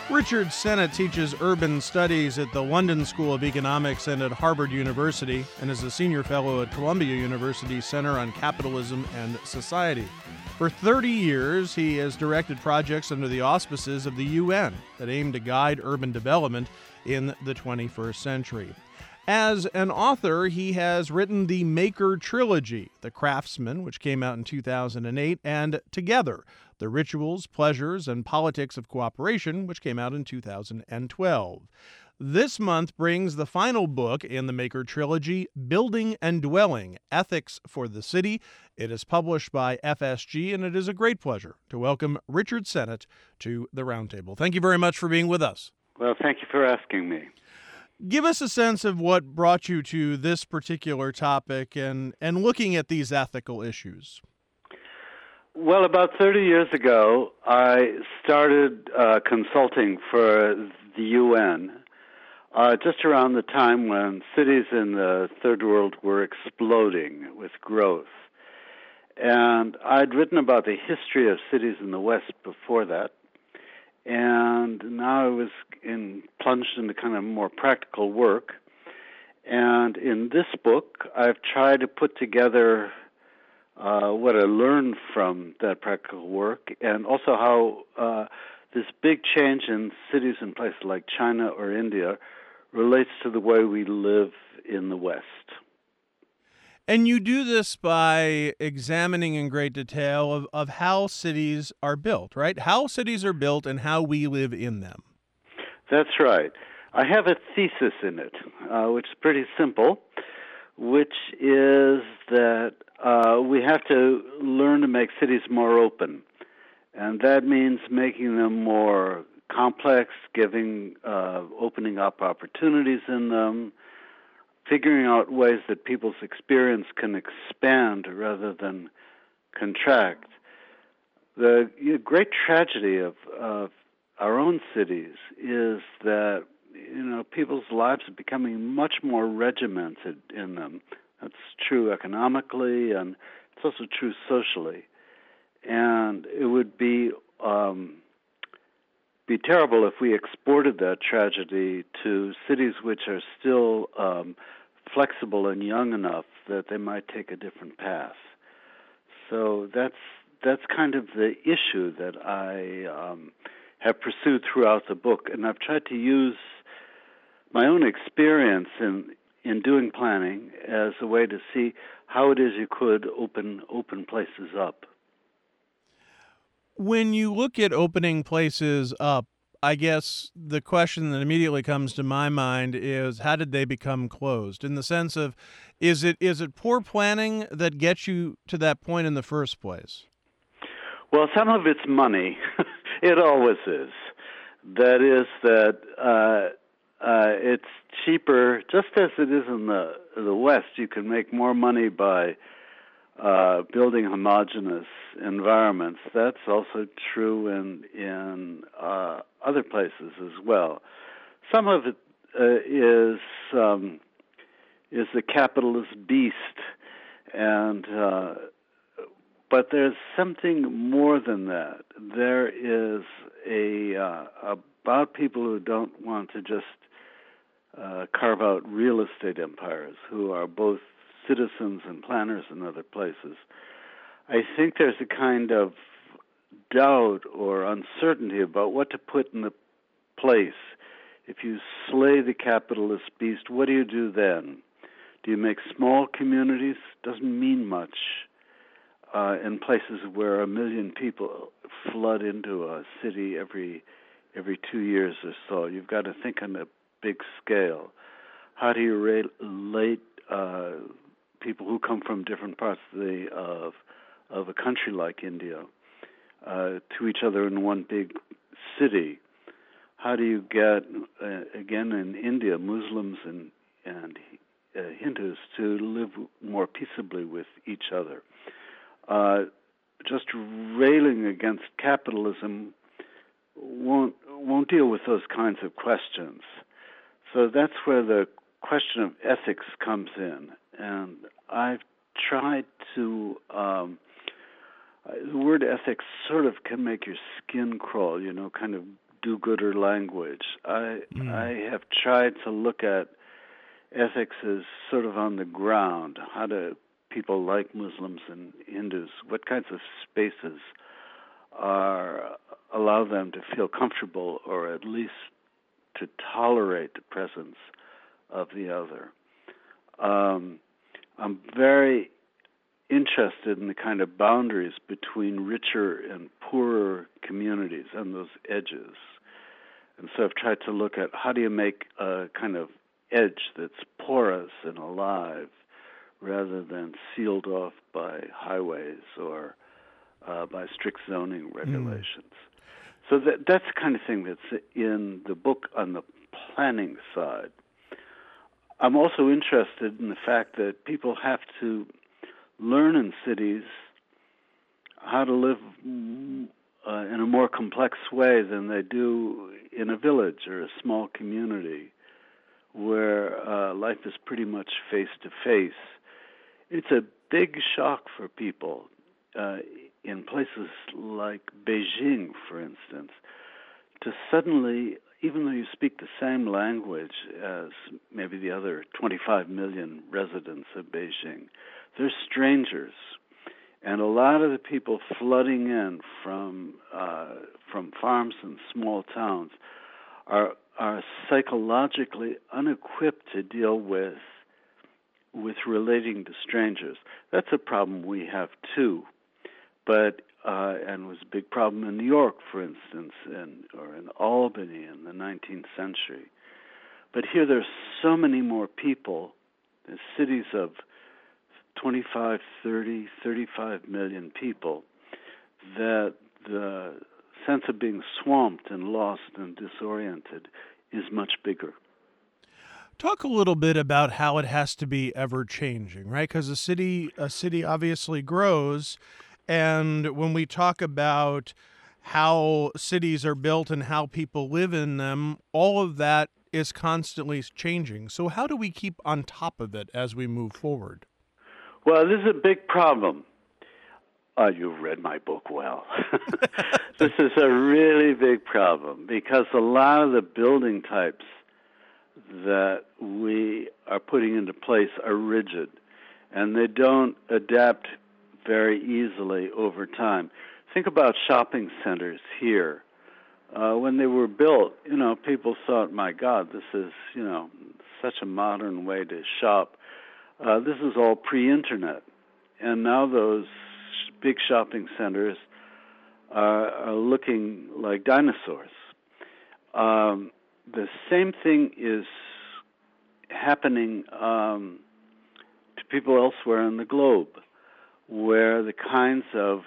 Richard Sennett teaches urban studies at the London School of Economics and at Harvard University, and is a senior fellow at Columbia University Center on Capitalism and Society. For 30 years, he has directed projects under the auspices of the UN that aim to guide urban development in the 21st century. As an author, he has written the Maker Trilogy, The Craftsman, which came out in 2008, and Together, The Rituals, Pleasures, and Politics of Cooperation, which came out in 2012. This month brings the final book in the Maker Trilogy, Building and Dwelling, Ethics for the City. It is published by FSG, and it is a great pleasure to welcome Richard Sennett to the Roundtable. Thank you very much for being with us. Well, thank you for asking me. Give us a sense of what brought you to this particular topic and looking at these ethical issues. Well, about 30 years ago, I started consulting for the UN, just around the time when cities in the Third World were exploding with growth. And I'd written about the history of cities in the West before that. And now I was plunged into kind of more practical work. And in this book, I've tried to put together what I learned from that practical work, and also how this big change in cities in places like China or India relates to the way we live in the West. And you do this by examining in great detail of how cities are built, right? How cities are built and how we live in them. That's right. I have a thesis in it, which is pretty simple, which is that we have to learn to make cities more open. And that means making them more complex, opening up opportunities in them, figuring out ways that people's experience can expand rather than contract. The great tragedy of our own cities is that, people's lives are becoming much more regimented in them. That's true economically, and it's also true socially. And it would be terrible if we exported that tragedy to cities which are still flexible and young enough that they might take a different path. So that's kind of the issue that I have pursued throughout the book, and I've tried to use my own experience in doing planning as a way to see how it is you could open places up. When you look at opening places up, I guess the question that immediately comes to my mind is, how did they become closed? In the sense of, is it poor planning that gets you to that point in the first place? Well, some of it's money. It always is. That is that it's cheaper, just as it is in the West. You can make more money by building homogeneous environments. That's also true in other places as well. Some of it is the capitalist beast, and but there's something more than that. There is about people who don't want to just carve out real estate empires, who are both citizens and planners in other places. I think there's a kind of doubt or uncertainty about what to put in the place. If you slay the capitalist beast, what do you do then? Do you make small communities? Doesn't mean much in places where 1 million people flood into a city every 2 years or so. You've got to think on a big scale. How do you relate people who come from different parts of a country like India to each other in one big city? How do you get, again in India, Muslims and Hindus to live more peaceably with each other? Just railing against capitalism won't deal with those kinds of questions. So that's where the question of ethics comes in. And I've tried to, the word ethics sort of can make your skin crawl, kind of do-gooder language. I Mm. have tried to look at ethics as sort of on the ground. How do people like Muslims and Hindus? What kinds of spaces allow them to feel comfortable, or at least to tolerate the presence of the other? I'm very interested in the kind of boundaries between richer and poorer communities and those edges. And so I've tried to look at how do you make a kind of edge that's porous and alive rather than sealed off by highways or by strict zoning regulations. So that's the kind of thing that's in the book on the planning side. I'm also interested in the fact that people have to learn in cities how to live in a more complex way than they do in a village or a small community where life is pretty much face-to-face. It's a big shock for people in places like Beijing, for instance, to suddenly, even though you speak the same language as maybe the other 25 million residents of Beijing, they're strangers. And a lot of the people flooding in from farms and small towns are psychologically unequipped to deal with relating to strangers. That's a problem we have too, but and was a big problem in New York, for instance, or in Albany in the 19th century. But here there's so many more people. There's cities of 25, 30, 35 million people that the sense of being swamped and lost and disoriented is much bigger. Talk a little bit about how it has to be ever changing, right? Because a city obviously grows, and when we talk about how cities are built and how people live in them, all of that is constantly changing. So how do we keep on top of it as we move forward? Well, this is a big problem. You've read my book well. This is a really big problem because a lot of the building types that we are putting into place are rigid, and they don't adapt very easily over time. Think about shopping centers here. When they were built, people thought, my God, this is, such a modern way to shop. This is all pre-internet. And now those big shopping centers are looking like dinosaurs. The same thing is happening to people elsewhere in the globe, where the kinds of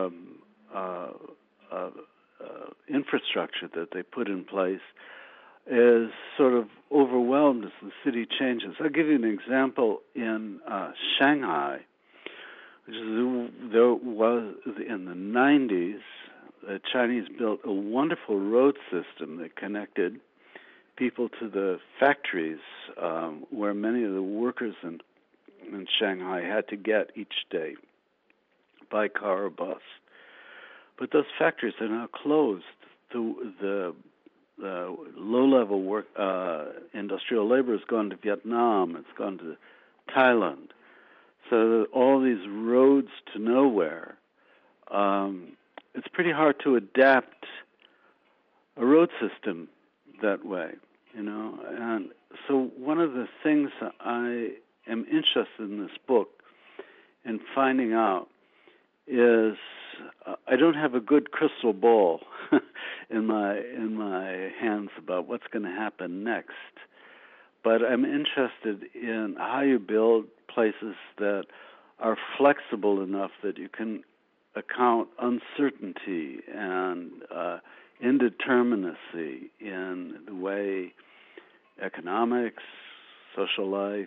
infrastructure that they put in place is sort of overwhelmed as the city changes. I'll give you an example in Shanghai, which is there was in the 90s. The Chinese built a wonderful road system that connected people to the factories where many of the workers in Shanghai had to get each day by car or bus. But those factories are now closed. The low-level work, industrial labor has gone to Vietnam. It's gone to Thailand. So all these roads to nowhere. It's pretty hard to adapt a road system that way, And so one of the things I am interested in this book and finding out is I don't have a good crystal ball in my hands about what's going to happen next, but I'm interested in how you build places that are flexible enough that you can account uncertainty and indeterminacy in the way economics, social life,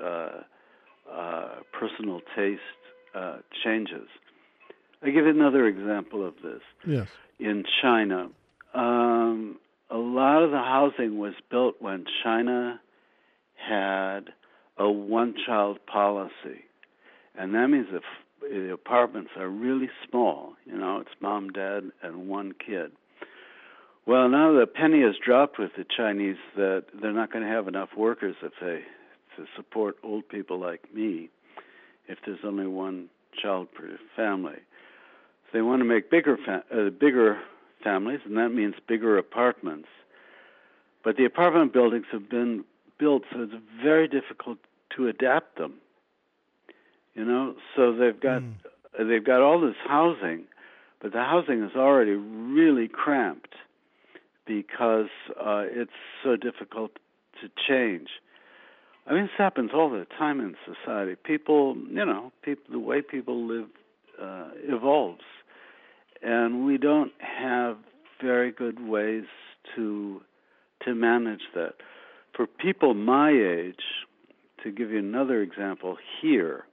personal taste changes. I give another example of this. Yes. In China, a lot of the housing was built when China had a one-child policy. And that means if the apartments are really small, it's mom, dad, and one kid. Well, now the penny has dropped with the Chinese that they're not going to have enough workers to support old people like me if there's only one child per family. So they want to make bigger families, and that means bigger apartments. But the apartment buildings have been built, so it's very difficult to adapt them. So they've got all this housing, but the housing is already really cramped because it's so difficult to change. I mean, this happens all the time in society. People, the way people live evolves, and we don't have very good ways to manage that. For people my age, to give you another example here,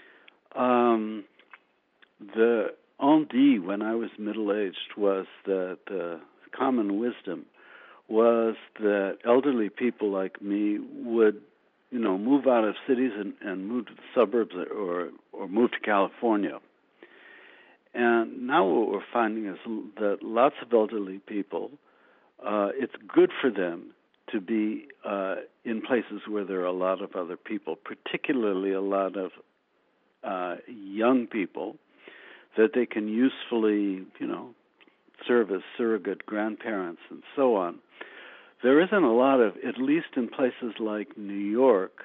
the on dit when I was middle-aged was that common wisdom was that elderly people like me would, move out of cities and move to the suburbs or move to California. And now what we're finding is that lots of elderly people, it's good for them to be in places where there are a lot of other people, particularly a lot of young people that they can usefully, serve as surrogate grandparents and so on. There isn't a lot of, at least in places like New York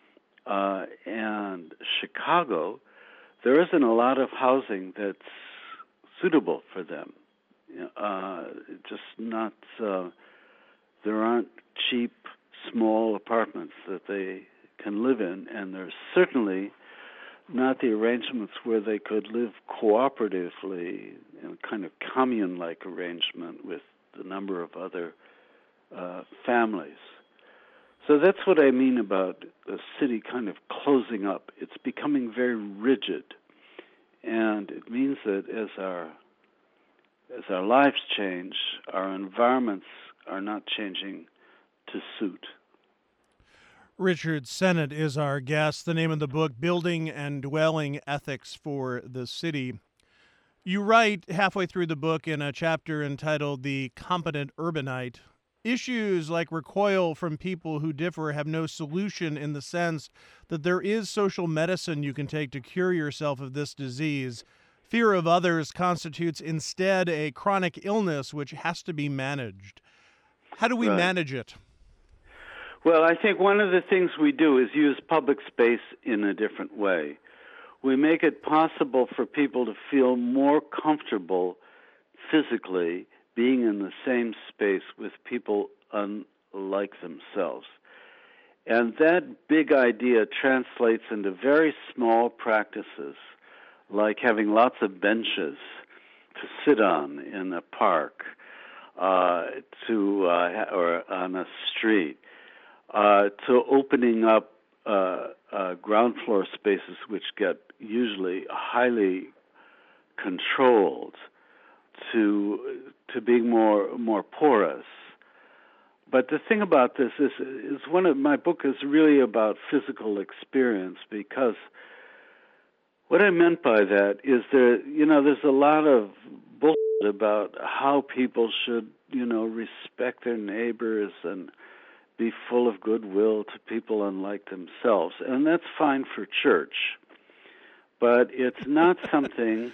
and Chicago, there isn't a lot of housing that's suitable for them. Just not, there aren't cheap, small apartments that they can live in, and there's certainly not the arrangements where they could live cooperatively in a kind of commune-like arrangement with the number of other families. So that's what I mean about the city kind of closing up. It's becoming very rigid, and it means that as our lives change, our environments are not changing to suit. Richard Sennett is our guest. The name of the book, Building and Dwelling Ethics for the City. You write halfway through the book in a chapter entitled The Competent Urbanite, issues like recoil from people who differ have no solution in the sense that there is social medicine you can take to cure yourself of this disease. Fear of others constitutes instead a chronic illness which has to be managed. How do we manage it? Well, I think one of the things we do is use public space in a different way. We make it possible for people to feel more comfortable physically being in the same space with people unlike themselves. And that big idea translates into very small practices, like having lots of benches to sit on in a park, or on a street, to opening up ground floor spaces which get usually highly controlled, to being more porous. But the thing about this is one of my book is really about physical experience, because what I meant by that is there's a lot of bullshit about how people should, respect their neighbors and be full of goodwill to people unlike themselves. And that's fine for church. But it's not something,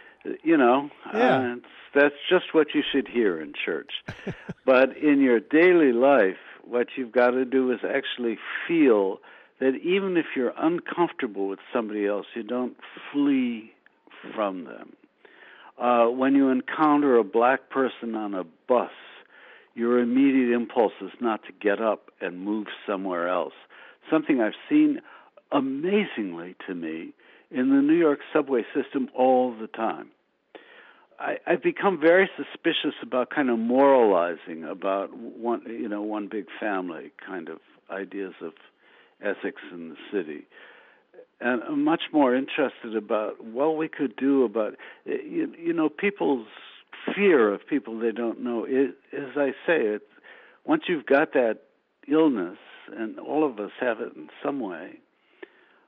that's just what you should hear in church. But in your daily life, what you've got to do is actually feel that even if you're uncomfortable with somebody else, you don't flee from them. When you encounter a black person on a bus, your immediate impulse is not to get up and move somewhere else. Something I've seen amazingly to me in the New York subway system all the time. I've become very suspicious about kind of moralizing about one big family kind of ideas of ethics in the city. And I'm much more interested about what we could do about, people's fear of people they don't know. As I say, once you've got that illness, and all of us have it in some way,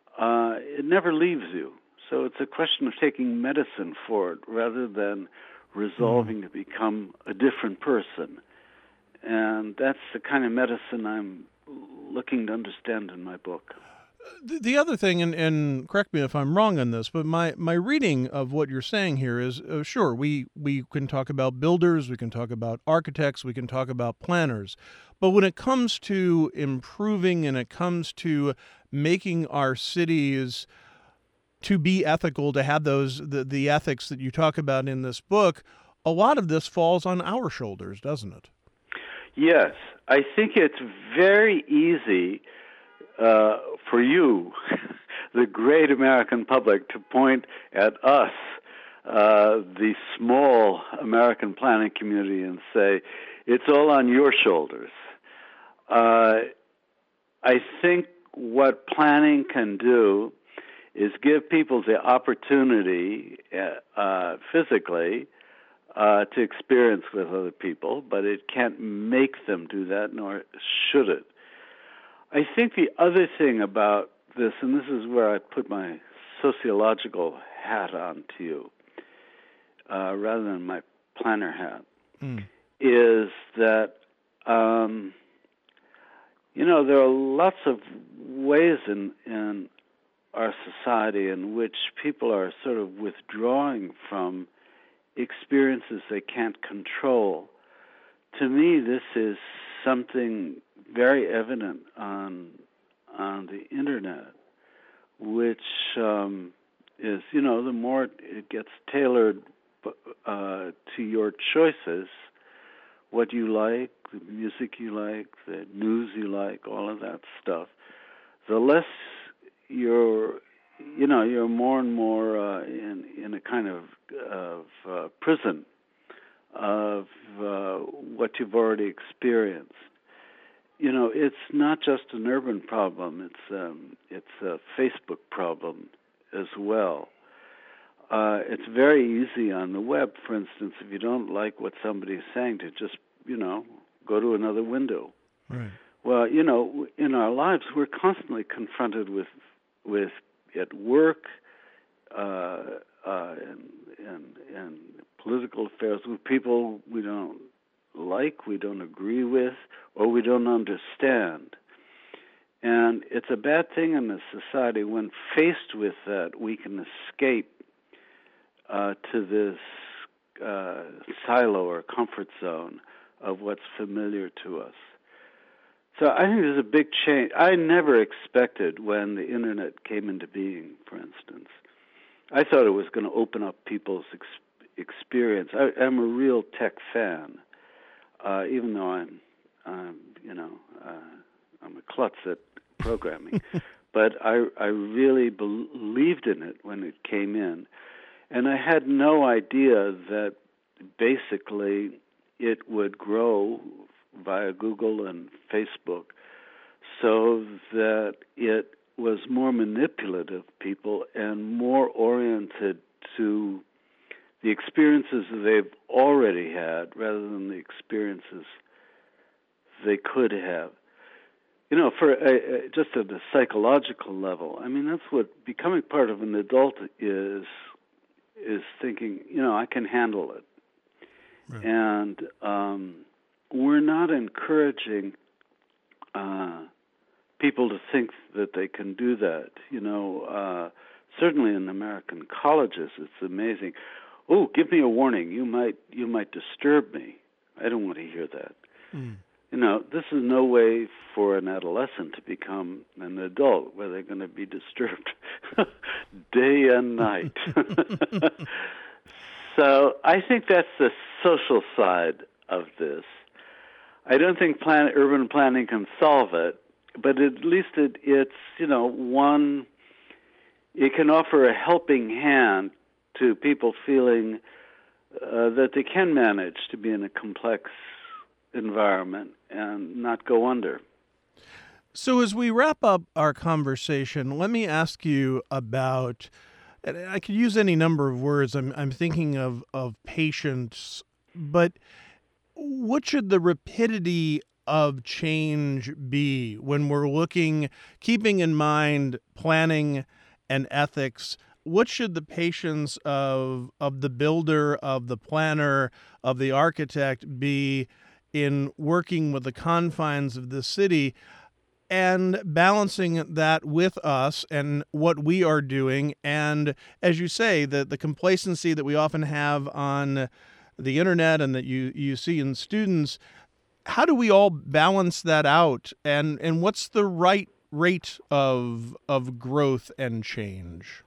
it never leaves you. So it's a question of taking medicine for it rather than resolving to become a different person. And that's the kind of medicine I'm looking to understand in my book. The other thing, and correct me if I'm wrong on this, but my reading of what you're saying here is, sure, we can talk about builders, we can talk about architects, we can talk about planners. But when it comes to improving and it comes to making our cities to be ethical, to have the ethics that you talk about in this book, a lot of this falls on our shoulders, doesn't it? Yes. I think it's very easy for you, the great American public, to point at us, the small American planning community, and say, it's all on your shoulders. I think what planning can do is give people the opportunity physically to experience with other people, but it can't make them do that, nor should it. I think the other thing about this, and this is where I put my sociological hat on to you, rather than my planner hat, is that, there are lots of ways in our society in which people are sort of withdrawing from experiences they can't control. To me, this is something very evident on the internet, which is, the more it gets tailored to your choices, what you like, the music you like, the news you like, all of that stuff, the less you're more and more in a kind of prison of what you've already experienced. It's not just an urban problem; it's a Facebook problem as well. It's very easy on the web, for instance, if you don't like what somebody's saying, to just go to another window. Right. Well, in our lives, we're constantly confronted with at work and political affairs with people we don't like, we don't agree with, or we don't understand. And it's a bad thing in a society when faced with that we can escape to this silo or comfort zone of what's familiar to us. So I think there's a big change. I never expected when the internet came into being, for instance. I thought it was going to open up people's experience. I'm a real tech fan, even though I'm a klutz at programming. But I really believed in it when it came in. And I had no idea that basically it would grow via Google and Facebook so that it was more manipulative of people and more oriented to the experiences that they've already had rather than the experiences they could have. For just at a psychological level, I mean, that's what becoming part of an adult is thinking, I can handle it. Right. And we're not encouraging people to think that they can do that. Certainly in American colleges, it's amazing. Oh, give me a warning. You might disturb me. I don't want to hear that. Mm. This is no way for an adolescent to become an adult where they're going to be disturbed day and night. So I think that's the social side of this. I don't think urban planning can solve it, but at least it's one. It can offer a helping hand to people feeling that they can manage to be in a complex environment and not go under. So as we wrap up our conversation, let me ask you about, and I could use any number of words. I'm thinking of patience, but what should the rapidity of change be when we're keeping in mind planning and ethics? what should the patience of the builder, of the planner, of the architect be in working with the confines of the city and balancing that with us and what we are doing, and as you say, the complacency that we often have on the internet and that you see in students. How do we all balance that out, and what's the right rate of growth and change?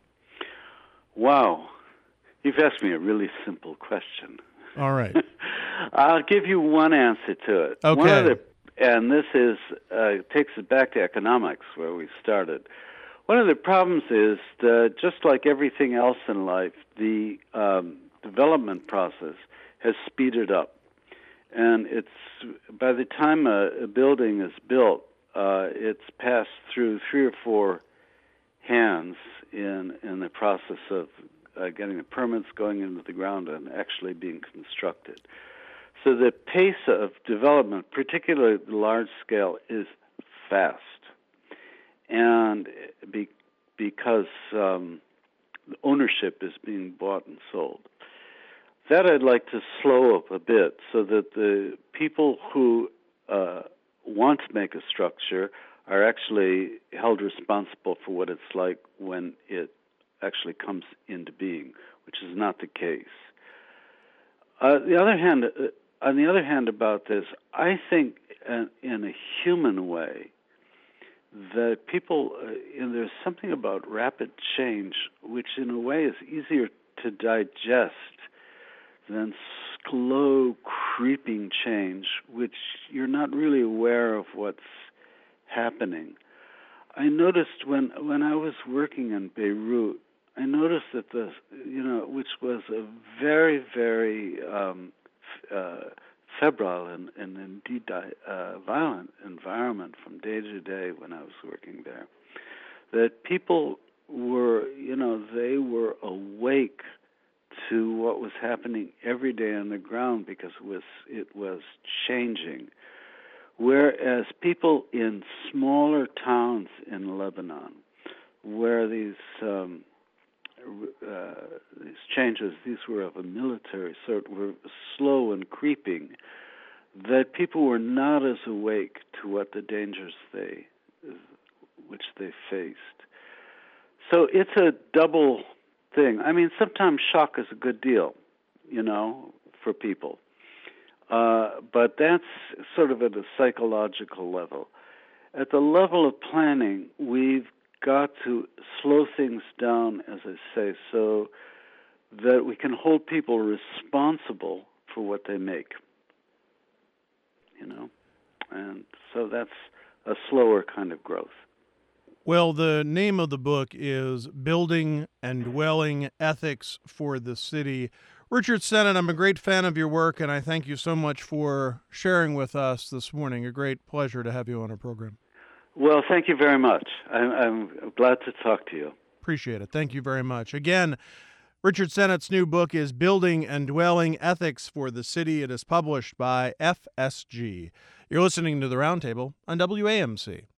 Wow. You've asked me a really simple question. All right. I'll give you one answer to it. Okay. And this is takes us back to economics, where we started. One of the problems is that, just like everything else in life, the development process has speeded up. And it's by the time a building is built, it's passed through 3 or 4 hands in the process of getting the permits, going into the ground, and actually being constructed. So the pace of development, particularly large scale, is fast. And because ownership is being bought and sold. That I'd like to slow up a bit so that the people who want to make a structure are actually held responsible for what it's like when it actually comes into being, which is not the case. On the other hand, about this, I think in a human way that people, there's something about rapid change which in a way is easier to digest than slow, creeping change, which you're not really aware of what's happening. I noticed when I was working in Beirut, I noticed that which was a very, very febrile and indeed violent environment from day to day when I was working there, that people were, they were awake to what was happening every day on the ground because it was changing. Whereas people in smaller towns in Lebanon, where these changes, these were of a military sort, were slow and creeping, that people were not as awake to what the dangers which they faced. So it's a double thing. I mean, sometimes shock is a good deal, for people. But that's sort of at a psychological level. At the level of planning, we've got to slow things down, as I say, so that we can hold people responsible for what they make. And so that's a slower kind of growth. Well, the name of the book is Building and Dwelling Ethics for the City. Richard Sennett, I'm a great fan of your work, and I thank you so much for sharing with us this morning. A great pleasure to have you on our program. Well, thank you very much. I'm glad to talk to you. Appreciate it. Thank you very much. Again, Richard Sennett's new book is Building and Dwelling Ethics for the City. It is published by FSG. You're listening to The Roundtable on WAMC.